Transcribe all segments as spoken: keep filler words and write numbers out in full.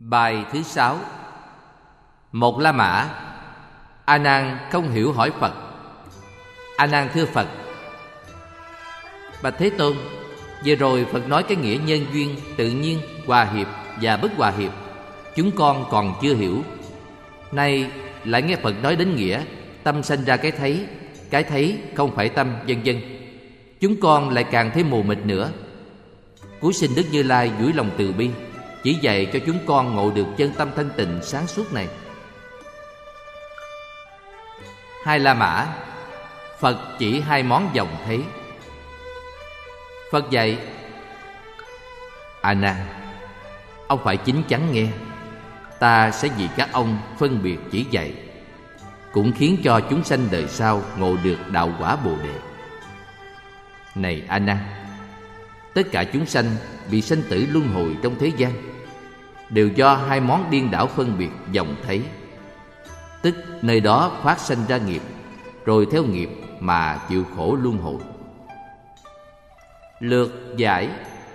Bài thứ sáu. Một La Mã. A Nan không hiểu hỏi Phật. A Nan thưa Phật: Bạch Thế Tôn, vừa rồi Phật nói cái nghĩa nhân duyên, tự nhiên, hòa hiệp và bất hòa hiệp, chúng con còn chưa hiểu. Nay lại nghe Phật nói đến nghĩa tâm sanh ra cái thấy, cái thấy không phải tâm, vân vân. Chúng con lại càng thêm mù mịt nữa. Cúi xin Đức Như Lai duỗi lòng từ bi, chỉ dạy cho chúng con ngộ được chân tâm thanh tịnh sáng suốt này. Hai La Mã. Phật chỉ hai món dòng thấy. Phật dạy: A Nan, ông phải chín chắn nghe. Ta sẽ vì các ông phân biệt chỉ dạy, cũng khiến cho chúng sanh đời sau ngộ được đạo quả Bồ Đề. Này A Nan, tất cả chúng sanh bị sanh tử luân hồi trong thế gian đều do hai món điên đảo phân biệt dòng thấy, tức nơi đó phát sanh ra nghiệp, rồi theo nghiệp mà chịu khổ luân hồi. Lược giải.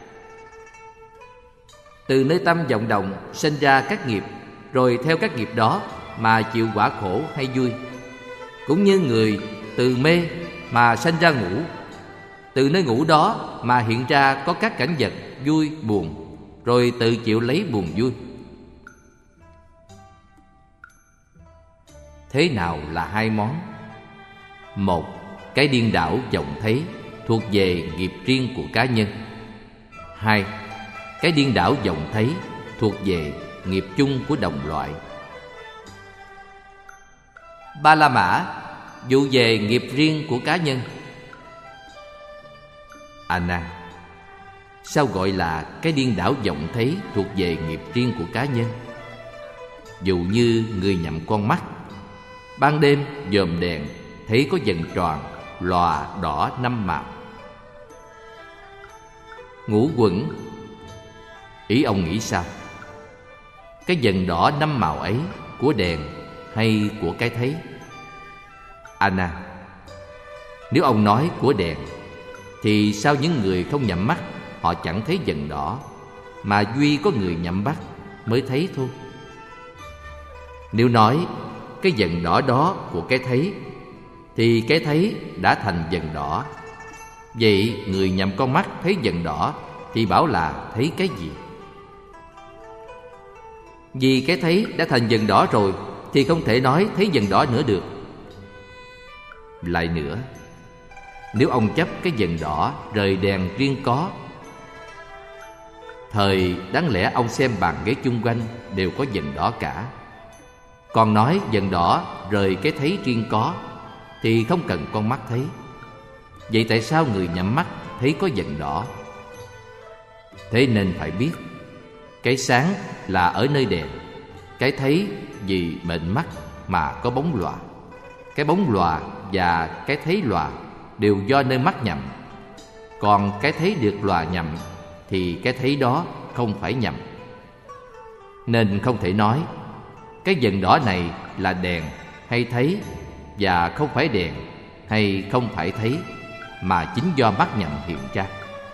Từ nơi tâm vọng động sinh ra các nghiệp, rồi theo các nghiệp đó mà chịu quả khổ hay vui. Cũng như người từ mê mà sanh ra ngủ, từ nơi ngủ đó mà hiện ra có các cảnh vật vui buồn, rồi tự chịu lấy buồn vui. Thế nào là hai món? Một, cái điên đảo vọng thấy thuộc về nghiệp riêng của cá nhân. Hai, cái điên đảo vọng thấy thuộc về nghiệp chung của đồng loại. Ba La Mã. Vụ về nghiệp riêng của cá nhân. A Nan, sao gọi là cái điên đảo vọng thấy thuộc về nghiệp riêng của cá nhân? Dụ như người nhắm con mắt, ban đêm dòm đèn thấy có vầng tròn lòa đỏ năm màu. Ngũ quẩn. Ý ông nghĩ sao? Cái vầng đỏ năm màu ấy của đèn hay của cái thấy? A Nan, nếu ông nói của đèn thì sao những người không nhắm mắt họ chẳng thấy vầng đỏ, mà duy có người nhắm mắt mới thấy thôi? Nếu nói cái vầng đỏ đó của cái thấy thì cái thấy đã thành vầng đỏ. Vậy người nhắm con mắt thấy vầng đỏ thì bảo là thấy cái gì? Vì cái thấy đã thành vầng đỏ rồi thì không thể nói thấy vầng đỏ nữa được. Lại nữa, nếu ông chấp cái vầng đỏ rời đèn riêng có, thời đáng lẽ ông xem bàn ghế chung quanh đều có vầng đỏ cả. Còn nói vầng đỏ rời cái thấy riêng có thì không cần con mắt thấy. Vậy tại sao người nhắm mắt thấy có vầng đỏ? Thế nên phải biết, cái sáng là ở nơi đèn, cái thấy vì mệnh mắt mà có bóng lòa. Cái bóng lòa và cái thấy lòa đều do nơi mắt nhầm. Còn cái thấy được lòa nhầm thì cái thấy đó không phải nhầm. Nên không thể nói cái vầng đỏ này là đèn hay thấy, và không phải đèn hay không phải thấy, mà chính do mắt nhầm hiện ra.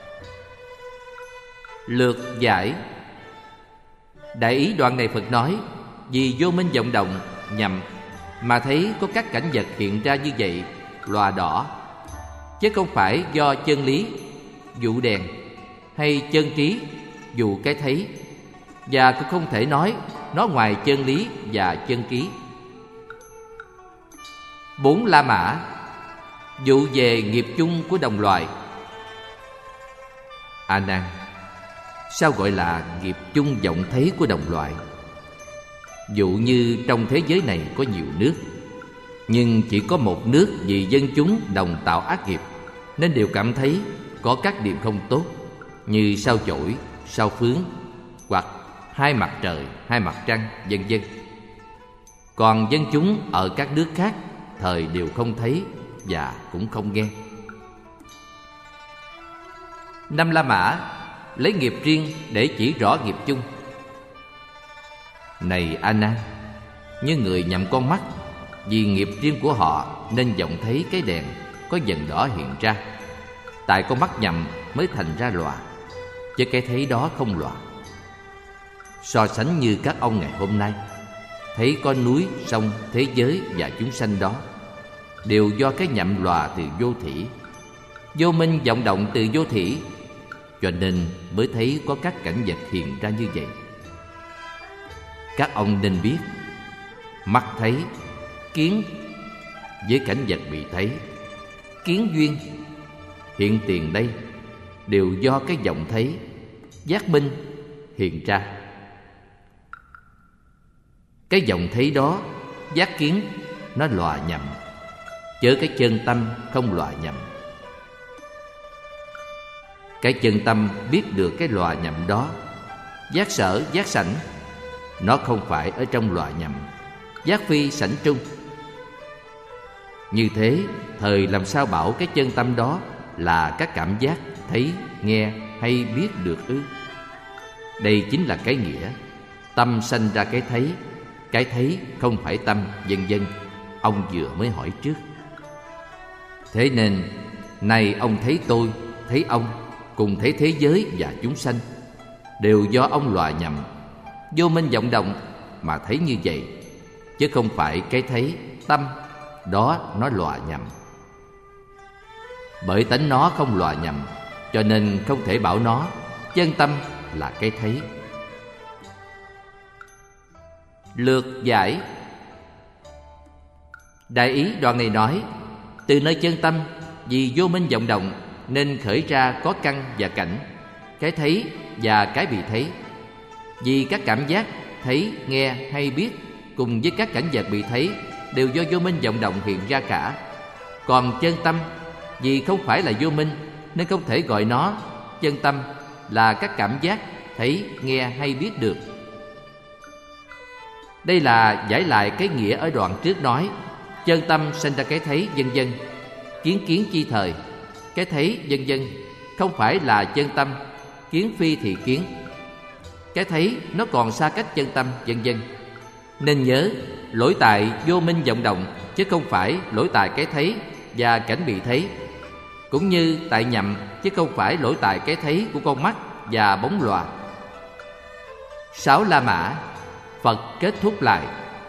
Lược giải. Đại ý đoạn này Phật nói vì vô minh vọng động nhầm mà thấy có các cảnh vật hiện ra như vậy, lòa đỏ, chứ không phải do chân lý dụ đèn hay chân trí dụ cái thấy, và cũng không thể nói nó ngoài chân lý và chân trí. Bốn La Mã. Vụ về nghiệp chung của đồng loại. A Nan, sao gọi là nghiệp chung vọng thấy của đồng loại? Dụ như trong thế giới này có nhiều nước, nhưng chỉ có một nước vì dân chúng đồng tạo ác nghiệp nên đều cảm thấy có các điểm không tốt, như sao chổi, sao phướng, hoặc hai mặt trời, hai mặt trăng, vân vân. Còn dân chúng ở các nước khác thời đều không thấy và cũng không nghe. Năm La Mã. Lấy nghiệp riêng để chỉ rõ nghiệp chung. Này A Nan, như người nhắm con mắt, vì nghiệp riêng của họ nên vọng thấy cái đèn có vầng đỏ hiện ra. Tại con mắt nhầm mới thành ra lòa, chứ cái thấy đó không lòa. So sánh như các ông ngày hôm nay, thấy có núi, sông, thế giới và chúng sanh đó đều do cái nhậm lòa từ vô thỉ, vô minh vọng động từ vô thỉ, cho nên mới thấy có các cảnh vật hiện ra như vậy. Các ông nên biết, mắt thấy, kiến với cảnh vật bị thấy, kiến duyên hiện tiền đây đều do cái vọng thấy, giác minh hiện ra. Cái vọng thấy đó, giác kiến, nó lòa nhậm, chớ cái chân tâm không lòa nhậm. Cái chân tâm biết được cái lòa nhậm đó, giác sở, giác sảnh, nó không phải ở trong lòa nhậm, giác phi sảnh trung. Như thế, thời làm sao bảo cái chân tâm đó là các cảm giác thấy, nghe hay biết được ư? Đây chính là cái nghĩa tâm sanh ra cái thấy, cái thấy không phải tâm, vân vân. Ông vừa mới hỏi trước. Thế nên nay ông thấy tôi, thấy ông, cùng thấy thế giới và chúng sanh đều do ông lòa nhậm, vô minh vọng động mà thấy như vậy, chứ không phải cái thấy tâm đó nó lòa nhậm. Bởi tánh nó không lòa nhậm, cho nên không thể bảo nó chân tâm là cái thấy. Lược giải. Đại ý đoạn này nói, từ nơi chân tâm vì vô minh vọng động nên khởi ra có căn và cảnh, cái thấy và cái bị thấy. Vì các cảm giác thấy, nghe hay biết cùng với các cảnh vật bị thấy đều do vô minh vọng động hiện ra cả. Còn chân tâm vì không phải là vô minh nên không thể gọi nó chân tâm là các cảm giác thấy, nghe hay biết được. Đây là giải lại cái nghĩa ở đoạn trước nói chân tâm sinh ra cái thấy, vân vân, kiến kiến chi thời, cái thấy, vân vân không phải là chân tâm, kiến phi thì kiến. Cái thấy nó còn xa cách chân tâm, vân vân. Nên nhớ, lỗi tại vô minh vọng động, chứ không phải lỗi tại cái thấy và cảnh bị thấy. Cũng như tại nhậm, chứ không phải lỗi tại cái thấy của con mắt và bóng lòa. Sáu La Mã, Phật kết thúc lại.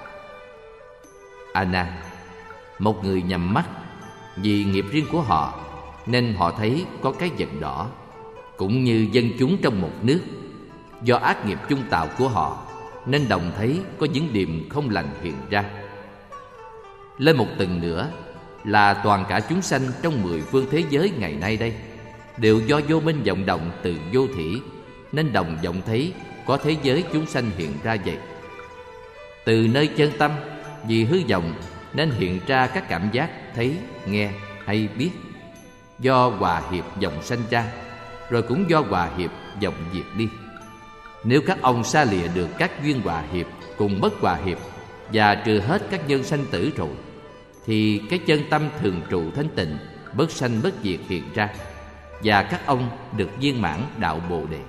A Nan, một người nhắm mắt, vì nghiệp riêng của họ nên họ thấy có cái vật đỏ, cũng như dân chúng trong một nước, do ác nghiệp chung tạo của họ nên đồng thấy có những điểm không lành hiện ra. Lên một tầng nữa là toàn cả chúng sanh trong mười phương thế giới ngày nay đây đều do vô minh vọng động từ vô thỉ nên đồng vọng thấy có thế giới chúng sanh hiện ra vậy. Từ nơi chân tâm vì hư vọng nên hiện ra các cảm giác thấy, nghe hay biết, do hòa hiệp vọng sanh ra, rồi cũng do hòa hiệp vọng diệt đi. Nếu các ông xa lìa được các duyên hòa hiệp cùng bất hòa hiệp và trừ hết các nhân sanh tử rồi, thì cái chân tâm thường trụ thanh tịnh, bất sanh bất diệt hiện ra, và các ông được viên mãn đạo Bồ Đề.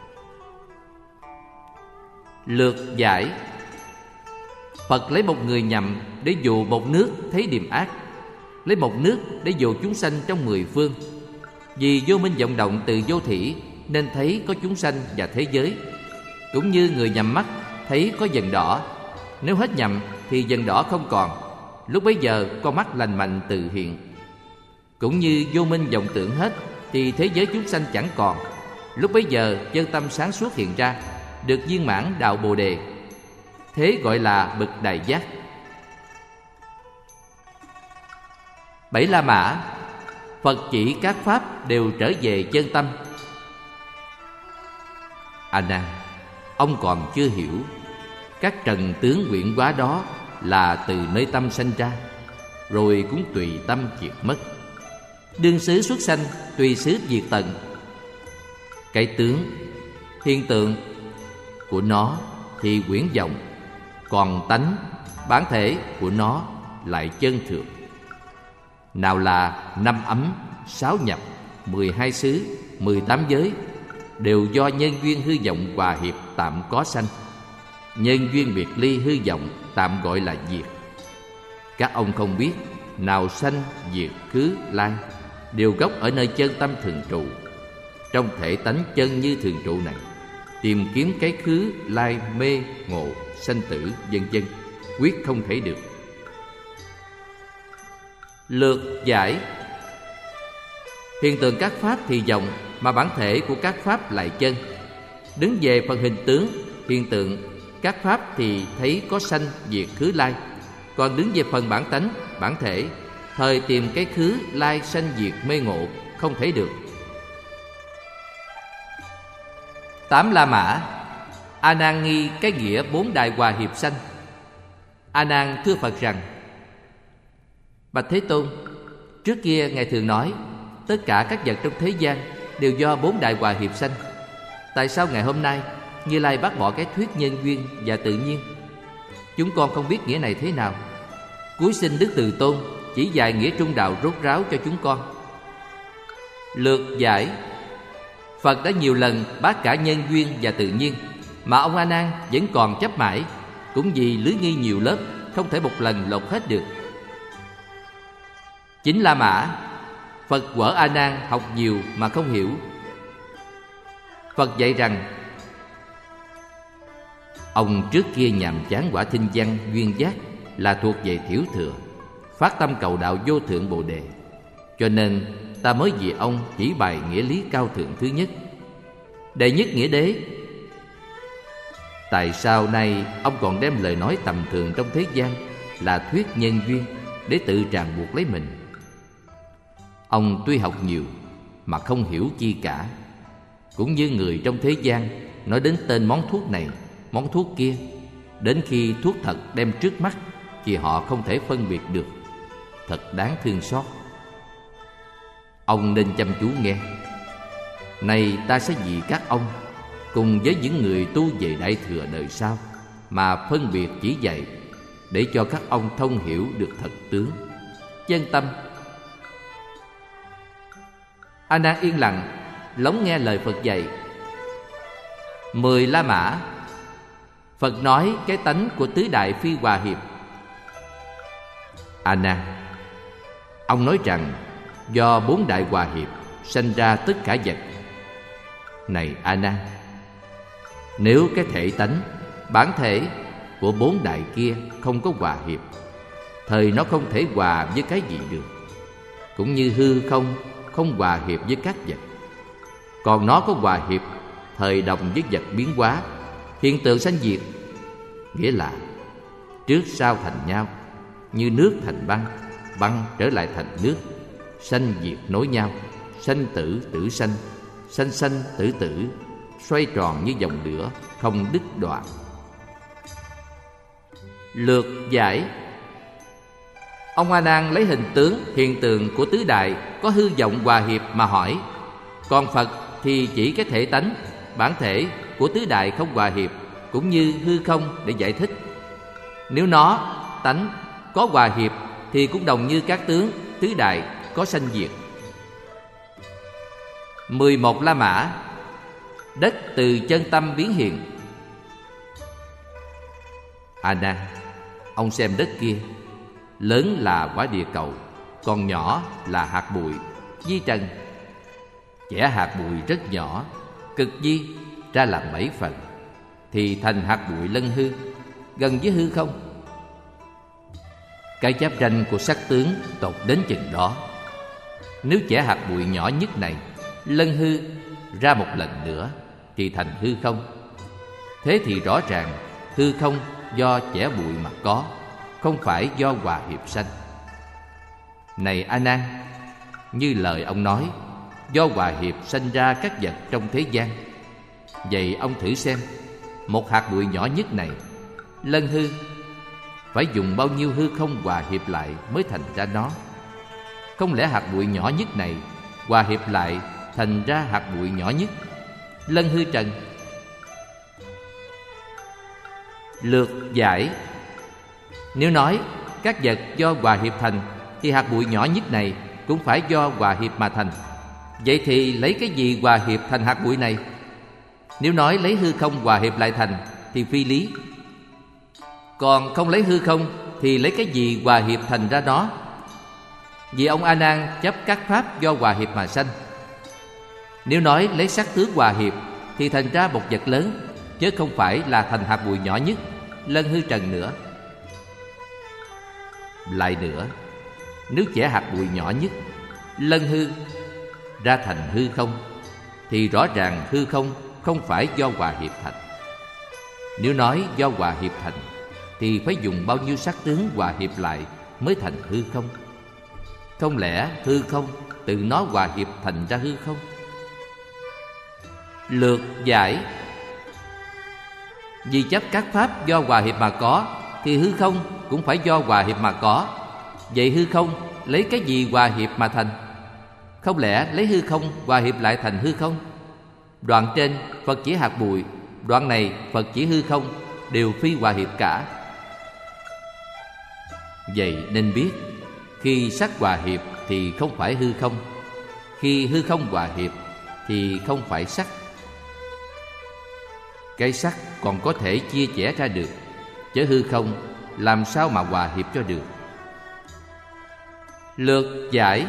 Lược giải. Phật lấy một người nhậm để dụ một nước thấy điềm ác, lấy một nước để dụ chúng sanh trong mười phương. Vì vô minh vọng động từ vô thỉ nên thấy có chúng sanh và thế giới. Cũng như người nhắm mắt thấy có vần đỏ, nếu hết nhầm thì vần đỏ không còn, lúc bấy giờ con mắt lành mạnh tự hiện. Cũng như vô minh vọng tưởng hết thì thế giới chúng sanh chẳng còn, lúc bấy giờ chân tâm sáng suốt hiện ra, được viên mãn đạo Bồ Đề. Thế gọi là bậc đại giác. Bảy La Mã, Phật chỉ các pháp đều trở về chân tâm. A Nan, ông còn chưa hiểu, các trần tướng quyển hóa đó là từ nơi tâm sanh ra, rồi cũng tùy tâm diệt mất. Đương xứ xuất sanh, tùy xứ diệt tận. Cái tướng, hiện tượng của nó thì quyển vọng, còn tánh, bản thể của nó lại chân thực. Nào là năm ấm, sáu nhập, mười hai xứ, mười tám giới đều do nhân duyên hư vọng hòa hiệp tạm có sanh. Nhân duyên biệt ly hư vọng tạm gọi là diệt. Các ông không biết, nào sanh, diệt, khứ, lai đều gốc ở nơi chân tâm thường trụ. Trong thể tánh chân như thường trụ này, tìm kiếm cái khứ lai mê ngộ sanh tử vân vân, quyết không thể được. Lược giải. Hiện tượng các pháp thì vọng, mà bản thể của các pháp lại chân. Đứng về phần hình tướng, hiện tượng các pháp thì thấy có sanh diệt khứ lai. Còn đứng về phần bản tánh, bản thể, thời tìm cái khứ lai sanh diệt mê ngộ, không thể được. Tám La Mã. A Nan nghi cái nghĩa bốn đại hòa hiệp sanh. A Nan thưa Phật rằng: Bạch Thế Tôn, trước kia Ngài thường nói tất cả các vật trong thế gian đều do bốn đại hòa hiệp sanh. Tại sao ngày hôm nay Như Lai bác bỏ cái thuyết nhân duyên và tự nhiên? Chúng con không biết nghĩa này thế nào. Cúi xin Đức Từ Tôn chỉ dạy nghĩa trung đạo rốt ráo cho chúng con. Lược giải. Phật đã nhiều lần bác cả nhân duyên và tự nhiên, mà ông A Nan vẫn còn chấp mãi, cũng vì lưới nghi nhiều lớp, không thể một lần lột hết được. Chính La Mã. Phật quở A Nan học nhiều mà không hiểu. Phật dạy rằng: Ông trước kia nhàm chán quả thinh văn duyên giác là thuộc về thiểu thừa, phát tâm cầu đạo vô thượng Bồ Đề, cho nên ta mới vì ông chỉ bài nghĩa lý cao thượng thứ nhất, đệ nhất nghĩa đế. Tại sao nay ông còn đem lời nói tầm thường trong thế gian là thuyết nhân duyên để tự ràng buộc lấy mình? Ông tuy học nhiều mà không hiểu chi cả, cũng như người trong thế gian nói đến tên món thuốc này, món thuốc kia, đến khi thuốc thật đem trước mắt thì họ không thể phân biệt được. Thật đáng thương xót. Ông nên chăm chú nghe. Này ta sẽ vì các ông cùng với những người tu về Đại Thừa đời sau mà phân biệt chỉ dạy, để cho các ông thông hiểu được thật tướng, chân tâm. A Nan yên lặng lắng nghe lời Phật dạy. Mười La Mã. Phật nói cái tánh của tứ đại phi hòa hiệp. A Nan, ông nói rằng do bốn đại hòa hiệp sanh ra tất cả vật. Này A Nan, nếu cái thể tánh, bản thể của bốn đại kia không có hòa hiệp, thời nó không thể hòa với cái gì được. Cũng như hư không không hòa hiệp với các vật, còn nó có hòa hiệp, thời đồng với vật biến hóa, hiện tượng sanh diệt. Nghĩa là trước sau thành nhau, như nước thành băng, băng trở lại thành nước, sanh diệt nối nhau, sanh tử tử sanh, sanh sanh tử tử, xoay tròn như dòng lửa không đứt đoạn. Lược giải. Ông A Nan lấy hình tướng hiện tượng của tứ đại có hư vọng hòa hiệp mà hỏi. Còn Phật thì chỉ cái thể tánh, bản thể của tứ đại không hòa hiệp, cũng như hư không để giải thích. Nếu nó, tánh, có hòa hiệp thì cũng đồng như các tướng tứ đại có sanh diệt. Mười một La Mã. Đất từ chân tâm biến hiện. A Nan, ông xem đất kia, lớn là quả địa cầu, còn nhỏ là hạt bụi, vi trần. Chẻ hạt bụi rất nhỏ, cực vi ra làm bảy phần, thì thành hạt bụi lân hư, gần với hư không. Cái cháp ranh của sắc tướng tột đến chừng đó. Nếu chẻ hạt bụi nhỏ nhất này lân hư ra một lần nữa thì thành hư không. Thế thì rõ ràng hư không do chẻ bụi mà có, không phải do hòa hiệp sanh. Này A Nan, như lời ông nói, do hòa hiệp sanh ra các vật trong thế gian. Vậy ông thử xem, một hạt bụi nhỏ nhất này lân hư phải dùng bao nhiêu hư không hòa hiệp lại mới thành ra nó? Không lẽ hạt bụi nhỏ nhất này hòa hiệp lại thành ra hạt bụi nhỏ nhất, lân hư trần? Lược giải. Nếu nói các vật do hòa hiệp thành, thì hạt bụi nhỏ nhất này cũng phải do hòa hiệp mà thành. Vậy thì lấy cái gì hòa hiệp thành hạt bụi này? Nếu nói lấy hư không hòa hiệp lại thành thì phi lý. Còn không lấy hư không thì lấy cái gì hòa hiệp thành ra đó? Vì ông A Nan chấp các pháp do hòa hiệp mà sanh. Nếu nói lấy sắc tướng hòa hiệp thì thành ra một vật lớn, chứ không phải là thành hạt bụi nhỏ nhất, lân hư trần nữa. Lại nữa, nếu chẻ hạt bụi nhỏ nhất, lân hư ra thành hư không, thì rõ ràng hư không không phải do hòa hiệp thành. Nếu nói do hòa hiệp thành, thì phải dùng bao nhiêu sắc tướng hòa hiệp lại mới thành hư không? Không lẽ hư không tự nó hòa hiệp thành ra hư không? Lược giải: vì chấp các pháp do hòa hiệp mà có, thì hư không cũng phải do hòa hiệp mà có. Vậy hư không lấy cái gì hòa hiệp mà thành? Không lẽ lấy hư không hòa hiệp lại thành hư không? Đoạn trên Phật chỉ hạt bụi, đoạn này Phật chỉ hư không, đều phi hòa hiệp cả. Vậy nên biết, khi sắc hòa hiệp thì không phải hư không, khi hư không hòa hiệp thì không phải sắc. Cái sắc còn có thể chia chẻ ra được, chứ hư không làm sao mà hòa hiệp cho được? Lược giải: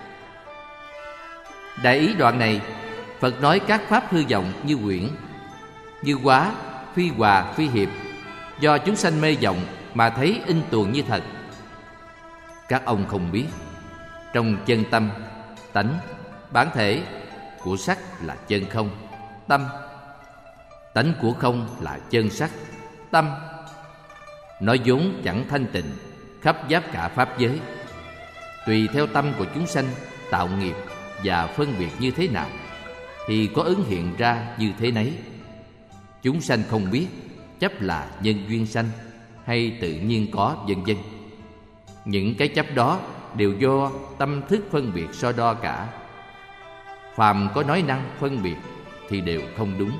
đại ý đoạn này, Phật nói các pháp hư vọng như quyển, như quá, phi hòa, phi hiệp, do chúng sanh mê vọng mà thấy in tuồng như thật. Các ông không biết, trong chân tâm, tánh, bản thể của sắc là chân không, tâm. Tánh của không là chân sắc, tâm. Nó vốn chẳng thanh tịnh, khắp giáp cả pháp giới. Tùy theo tâm của chúng sanh tạo nghiệp và phân biệt như thế nào, thì có ứng hiện ra như thế nấy. Chúng sanh không biết, chấp là nhân duyên sanh hay tự nhiên có, vân vân. Những cái chấp đó đều do tâm thức phân biệt so đo cả. Phàm có nói năng phân biệt thì đều không đúng.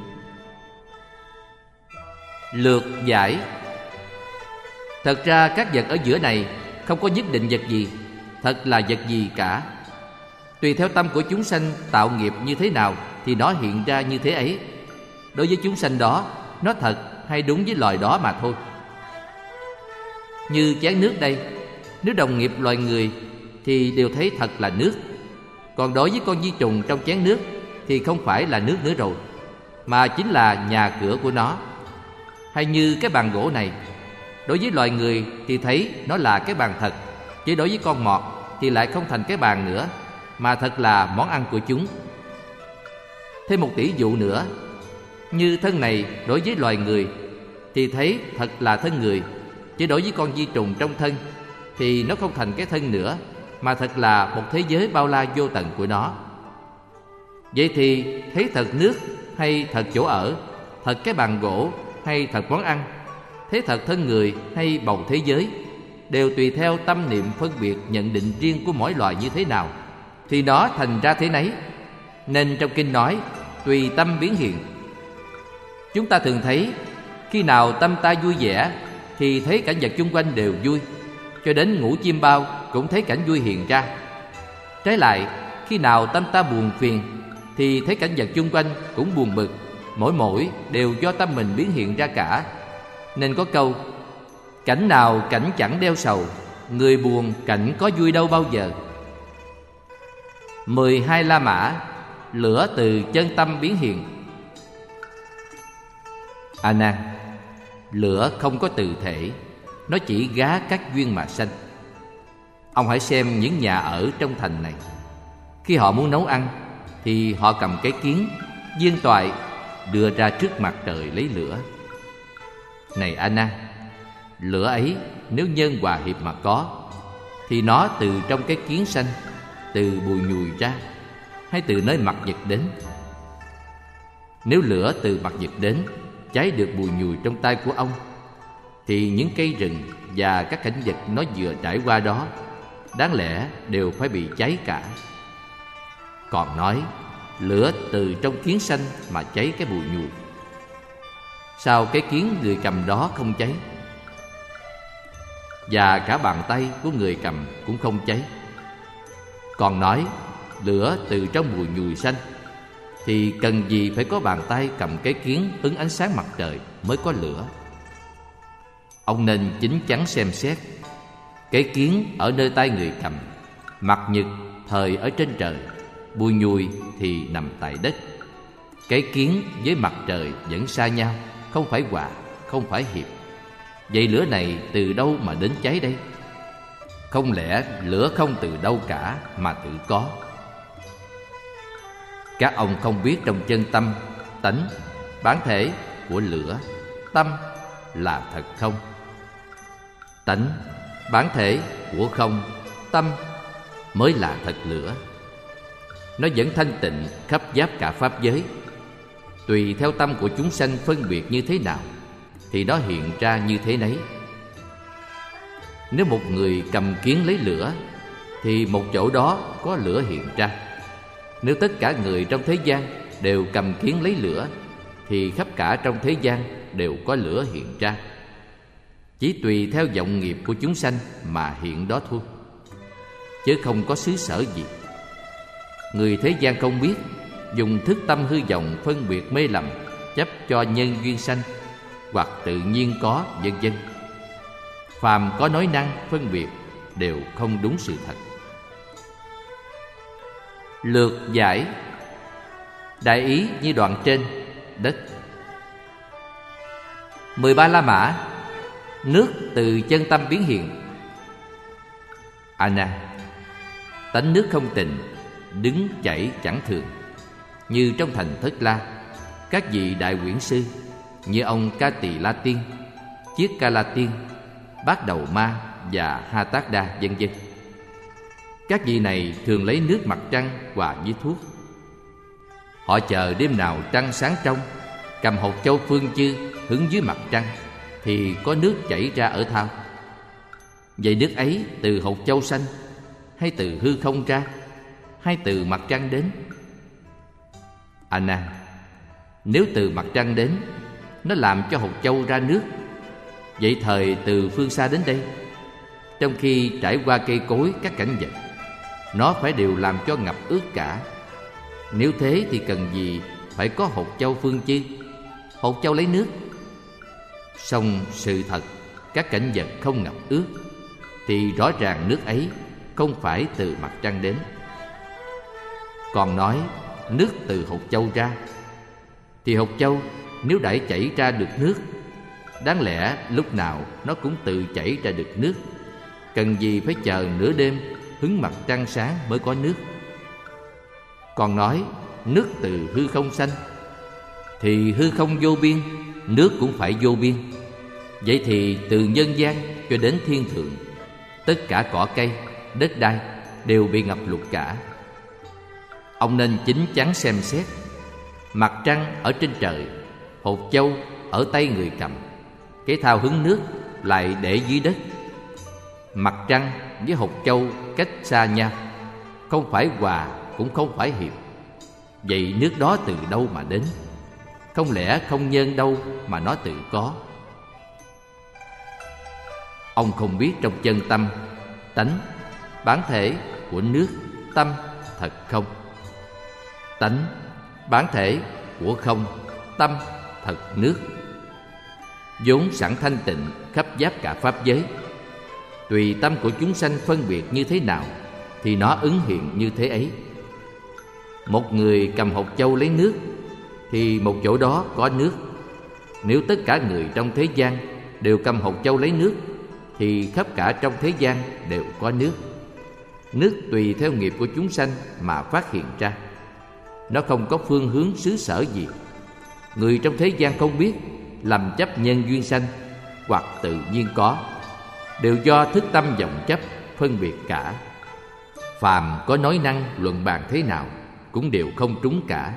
Lược giải: thật ra các vật ở giữa này không có nhất định vật gì, thật là vật gì cả. Tùy theo tâm của chúng sanh tạo nghiệp như thế nào thì nó hiện ra như thế ấy. Đối với chúng sanh đó, nó thật hay đúng với loài đó mà thôi. Như chén nước đây, nếu đồng nghiệp loài người thì đều thấy thật là nước. Còn đối với con vi trùng trong chén nước thì không phải là nước nữa rồi, mà chính là nhà cửa của nó. Hay như cái bàn gỗ này, đối với loài người thì thấy nó là cái bàn thật, chứ đối với con mọt thì lại không thành cái bàn nữa, mà thật là món ăn của chúng. Thêm một tỷ dụ nữa, như thân này đối với loài người thì thấy thật là thân người, chứ đối với con vi trùng trong thân thì nó không thành cái thân nữa, mà thật là một thế giới bao la vô tận của nó. Vậy thì thấy thật nước hay thật chỗ ở, thật cái bàn gỗ hay thật món ăn, thấy thật thân người hay bầu thế giới, đều tùy theo tâm niệm phân biệt nhận định riêng của mỗi loài như thế nào thì nó thành ra thế nấy. Nên trong kinh nói tùy tâm biến hiện. Chúng ta thường thấy, khi nào tâm ta vui vẻ thì thấy cảnh vật chung quanh đều vui, cho đến ngủ chim bao cũng thấy cảnh vui hiện ra. Trái lại, khi nào tâm ta buồn phiền thì thấy cảnh vật chung quanh cũng buồn bực, mỗi mỗi đều do tâm mình biến hiện ra cả. Nên có câu: cảnh nào cảnh chẳng đeo sầu, người buồn cảnh có vui đâu bao giờ. Mười hai La Mã, lửa từ chân tâm biến hiện. A Nan, lửa không có tự thể, nó chỉ gá các duyên mà sanh. Ông hãy xem những nhà ở trong thành này, khi họ muốn nấu ăn thì họ cầm cái kiến, viên toại đưa ra trước mặt trời lấy lửa. Này A Nan, lửa ấy nếu nhân hòa hiệp mà có, thì nó từ trong cái kiến sanh, từ bùi nhùi ra, hay từ nơi mặt vật đến. Nếu lửa từ mặt vật đến cháy được bùi nhùi trong tay của ông, thì những cây rừng và các cảnh vật nó vừa trải qua đó đáng lẽ đều phải bị cháy cả. Còn nói lửa từ trong kiến sanh mà cháy cái bùi nhùi, sao cái kiến người cầm đó không cháy? Và cả bàn tay của người cầm cũng không cháy. Còn nói lửa từ trong bùi nhùi sanh, thì cần gì phải có bàn tay cầm cái kiến ứng ánh sáng mặt trời mới có lửa? Ông nên chính chắn xem xét. Cái kiến ở nơi tay người cầm, mặt nhật thời ở trên trời, bùi nhùi thì nằm tại đất. Cái kiến với mặt trời vẫn xa nhau, không phải hòa, không phải hiệp. Vậy lửa này từ đâu mà đến cháy đây? Không lẽ lửa không từ đâu cả mà tự có? Các ông không biết trong chân tâm, tánh, bản thể của lửa, tâm là thật không? Tánh, bản thể của không, tâm mới là thật lửa. Nó vẫn thanh tịnh khắp giáp cả pháp giới. Tùy theo tâm của chúng sanh phân biệt như thế nào thì nó hiện ra như thế nấy. Nếu một người cầm kiến lấy lửa thì một chỗ đó có lửa hiện ra. Nếu tất cả người trong thế gian đều cầm kiến lấy lửa thì khắp cả trong thế gian đều có lửa hiện ra. Chỉ tùy theo vọng nghiệp của chúng sanh mà hiện đó thôi, chứ không có xứ sở gì. Người thế gian không biết, dùng thức tâm hư vọng phân biệt mê lầm, chấp cho nhân duyên sanh hoặc tự nhiên có, vân vân. Phàm có nói năng phân biệt đều không đúng sự thật. Lược giải. Đại ý như đoạn trên, đất. Mười ba La Mã. Nước từ chân tâm biến hiện. A Nan, tánh nước không tịnh, đứng chảy chẳng thường. Như trong thành Thất La, các vị đại quyển sư như ông Ca Tỳ La Tiên, Chiết Ca La Tiên, Bát Đầu Ma và Ha Tát Đa, vân vân. Các vị này thường lấy nước mặt trăng hòa với thuốc. Họ chờ đêm nào trăng sáng trong, cầm hột châu phương chư hứng dưới mặt trăng thì có nước chảy ra ở thao. Vậy nước ấy từ hột châu xanh, hay từ hư không ra, hay từ mặt trăng đến? A Nan, nếu từ mặt trăng đến, nó làm cho hột châu ra nước. Vậy thời từ phương xa đến đây, trong khi trải qua cây cối, các cảnh vật, nó phải đều làm cho ngập ướt cả. Nếu thế thì cần gì phải có hột châu phương chư? Hột châu lấy nước. Song sự thật, các cảnh vật không ngập ướt thì rõ ràng nước ấy không phải từ mặt trăng đến. Còn nói nước từ hột châu ra, thì hột châu nếu đã chảy ra được nước, đáng lẽ lúc nào nó cũng tự chảy ra được nước. Cần gì phải chờ nửa đêm hứng mặt trăng sáng mới có nước. Còn nói nước từ hư không sanh, thì hư không vô biên, nước cũng phải vô biên. Vậy thì từ nhân gian cho đến thiên thượng, tất cả cỏ cây, đất đai đều bị ngập lụt cả. Ông nên chín chắn xem xét. Mặt trăng ở trên trời, hột châu ở tay người cầm, cái thao hứng nước lại để dưới đất. Mặt trăng với hột châu cách xa nhau, không phải hòa cũng không phải hiệp. Vậy nước đó từ đâu mà đến? Không lẽ không nhân đâu mà nó tự có? Ông không biết trong chân tâm, tánh, bản thể của nước, tâm thật không? Tánh, bản thể của không, tâm thật nước, vốn sẵn thanh tịnh khắp giáp cả pháp giới. Tùy tâm của chúng sanh phân biệt như thế nào thì nó ứng hiện như thế ấy. Một người cầm hột châu lấy nước thì một chỗ đó có nước. Nếu tất cả người trong thế gian đều cầm hột châu lấy nước thì khắp cả trong thế gian đều có nước. Nước tùy theo nghiệp của chúng sanh mà phát hiện ra. Nó không có phương hướng xứ sở gì. Người trong thế gian không biết, lầm chấp nhân duyên sanh hoặc tự nhiên có, đều do thức tâm vọng chấp phân biệt cả. Phàm có nói năng luận bàn thế nào cũng đều không trúng cả.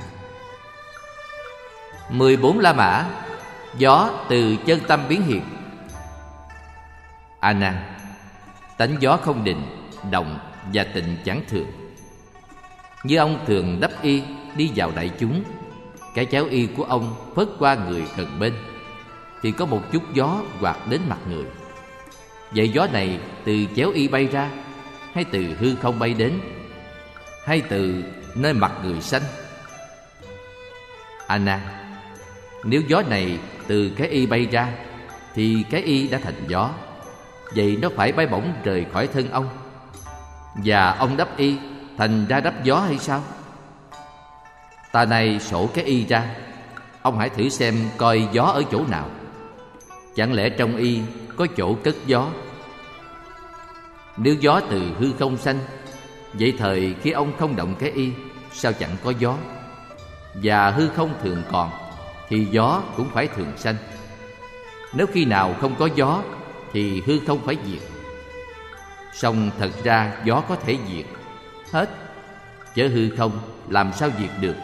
Mười bốn La Mã. Gió từ chân tâm biến hiện. A Nan, tánh gió không định, động và tịnh chẳng thường. Như ông thường đắp y đi vào đại chúng, cái cháo y của ông phất qua người gần bên thì có một chút gió quạt đến mặt người. Vậy gió này từ chéo y bay ra, hay từ hư không bay đến, hay từ nơi mặt người sanh? A Nan, nếu gió này từ cái y bay ra thì cái y đã thành gió. Vậy nó phải bay bổng rời khỏi thân ông, và ông đắp y thành ra đắp gió hay sao? Ta này sổ cái y ra, ông hãy thử xem coi gió ở chỗ nào. Chẳng lẽ trong y có chỗ cất gió? Nếu gió từ hư không sanh, vậy thời khi ông không động cái y, sao chẳng có gió? Và hư không thường còn, thì gió cũng phải thường sanh. Nếu khi nào không có gió, thì hư không phải diệt. Song thật ra gió có thể diệt hết, chớ hư không làm sao diệt được.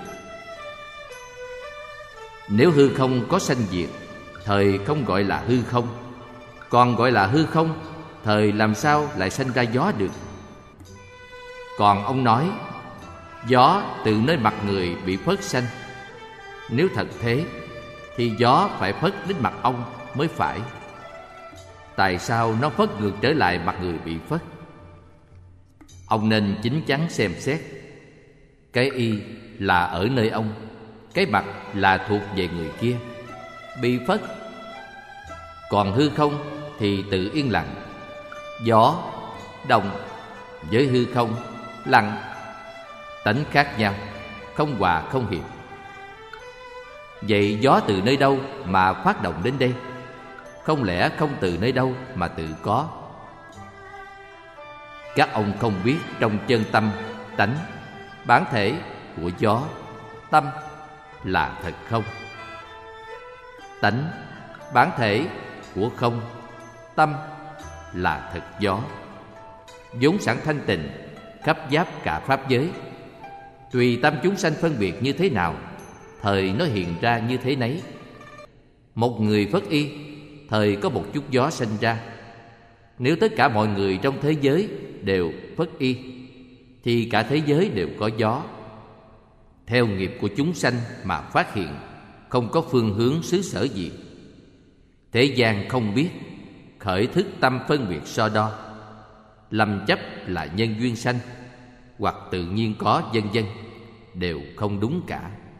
Nếu hư không có sanh diệt, thời không gọi là hư không. Còn gọi là hư không, thời làm sao lại sanh ra gió được? Còn ông nói gió từ nơi mặt người bị phất sanh. Nếu thật thế, thì gió phải phất đến mặt ông mới phải. Tại sao nó phất ngược trở lại mặt người bị phất? Ông nên chín chắn xem xét. Cái y là ở nơi ông, cái mặt là thuộc về người kia, bị phất. Còn hư không thì tự yên lặng. Gió, động với hư không, lặng, tánh khác nhau, không hòa không hiệp. Vậy gió từ nơi đâu mà phát động đến đây? Không lẽ không từ nơi đâu mà tự có? Các ông không biết trong chân tâm, tánh, bản thể của gió, tâm là thật không? Tánh, bản thể của không, tâm là thật gió, vốn sẵn thanh tịnh, khắp giáp cả pháp giới. Tùy tâm chúng sanh phân biệt như thế nào, thời nó hiện ra như thế nấy. Một người phất y, thời có một chút gió sanh ra. Nếu tất cả mọi người trong thế giới đều phất y, thì cả thế giới đều có gió. Theo nghiệp của chúng sanh mà phát hiện, không có phương hướng xứ sở gì. Thế gian không biết, khởi thức tâm phân biệt so đo, lầm chấp là nhân duyên sanh, hoặc tự nhiên có, vân vân, đều không đúng cả.